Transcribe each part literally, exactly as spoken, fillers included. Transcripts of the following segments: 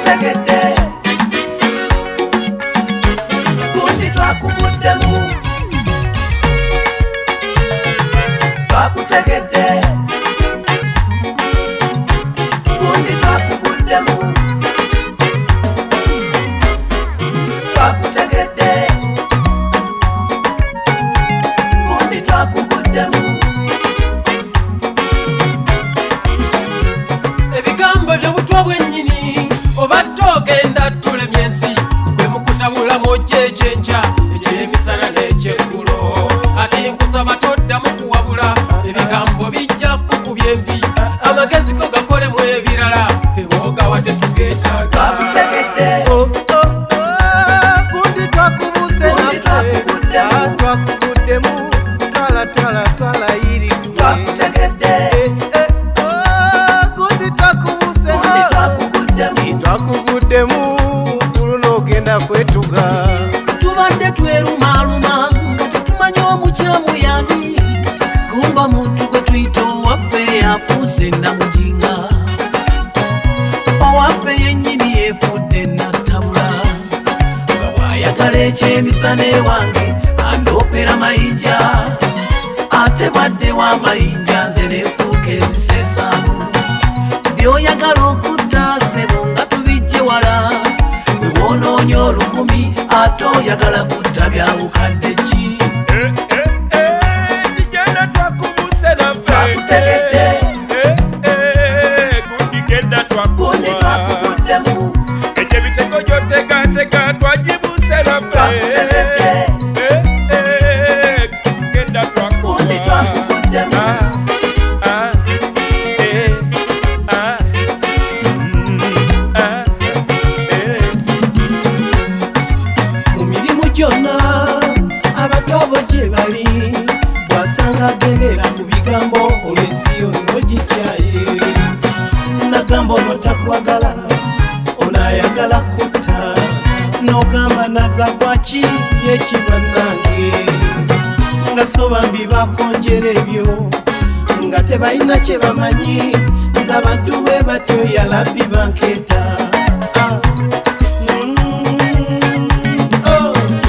Twakutegedde gundi twakuguddemu twakutegedde gundi twakuguddemu twakutegedde gundi twakuguddemu ebigambo by'obutwa bwennyini obadde ogenda tulemye ensi gwe mukutabulamu ojjejenja ekyemisana n'ekyeggulo kati nkusaba toddamu kuwabula ebigambo bijja kukubya empi amagezi go gakolemu ebirala fe boogawa tetugeetaaga twakutegedde gundi twakubuse twakuguddemu twakuguddemu twala twala twala yiri twakutegedde gundi twakubuse gundi twakuguddemu twakuguddemu tuluno ogenda kwetuga tubadde twerumaaluma nga tetumanyi omukyamu yani kumba muntu gwe tuyita owaffe yafuuse namujinga owaffe yennyini yeefudde nattabula nga bw'ayagala ekyemisana ewange andoopera mayinja ate bwadde w'amayinja nze neefuuka eziseesaamu by'oyagala okutta ssebo nga tubijje wala gwe woonoonya olukumi ate oyagala kutta byabukadde ki Tigenda twakubuse naffe twakutegedde gundi genda gundi twakuba twakuguddemu ekyo ebitego gyotegatega twagibuse naffe twakutegedde genda twakuba gundi twakuguddemu Ah, eh, ah, mm, ah, eh. mu mirimu gyonna abatobo gye bali bw'asanga agendera ku bigambo olwensi yonna ogikyaye nagamba ono takwagala ono ayagala kutta n'ogamba naza kwaki yekibannange nga so bambi bakonjera ebyo nga tebalina kye bamanyi nze abantu bwe batyo yalabbi bankeeta Ah. Mm, oh.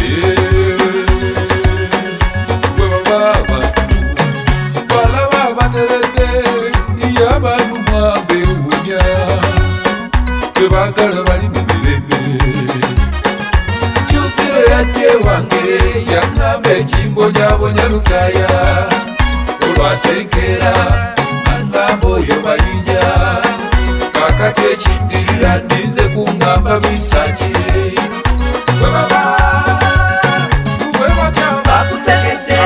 Bwe baba balaba bateredde yabaluma beewunya tebaagala bali mu mirembe kyusiro yajja ewange yangamba ekimbonyabonya lukaya olwatenkera angamba oyo bayinja kakati ekiddirira ninze kuŋŋamba bisaki bwe baba bwe batya twakutegedde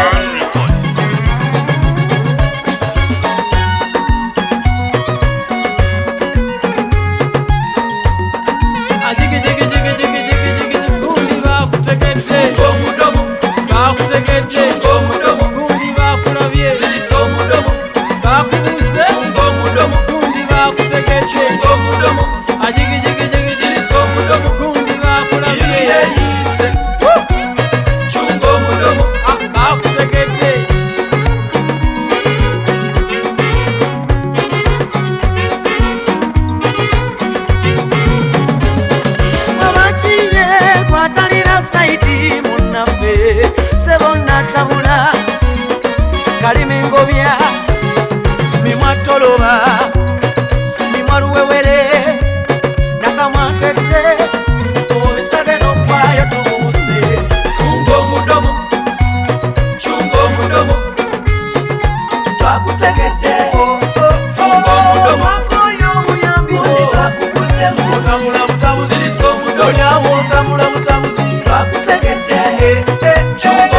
ajigijigijigijigijigiji gundi bakutegedde Omudomo, bakutegedde chunga omudomo, gundi bakulabye sirisa omudomo, bakubuse chunga omudomo, gundi bakutegedde chunga omudomo, ajigijigijigiji sirisa omudomo, gundi bakulabye yiri yeeyise, chunga omudomo, Ah, bakutegedde abakiye kwatalira saidi munnaffe sebo nattabula kalimi ngobya mimwatoloba mimwaluwewere nakamwatette obisaze n'okwayo tubuuse funga omudomo, chunga omudomo, twakutegedde funga omudomo, oyo omuyambi gundi twakuguddemu Otambula butabuzi sirisa omudomo, olyawo otambula butabuzi twakutegedde chunga